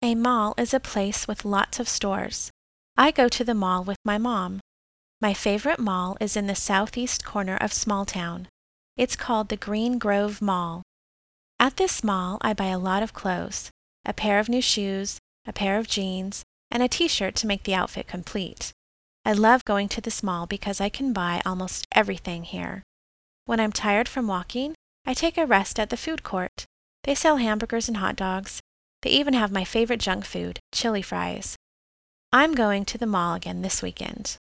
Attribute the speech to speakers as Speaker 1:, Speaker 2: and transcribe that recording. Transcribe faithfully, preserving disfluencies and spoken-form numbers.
Speaker 1: A mall is a place with lots of stores. I go to the mall with my mom. My favorite mall is in the southeast corner of Smalltown. It's called the Green Grove Mall. At this mall, I buy a lot of clothes, a pair of new shoes, a pair of jeans, and a t-shirt to make the outfit complete. I love going to this mall because I can buy almost everything here. When I'm tired from walking, I take a rest at the food court. They sell hamburgers and hot dogs. They even have my favorite junk food, chili fries. I'm going to the mall again this weekend.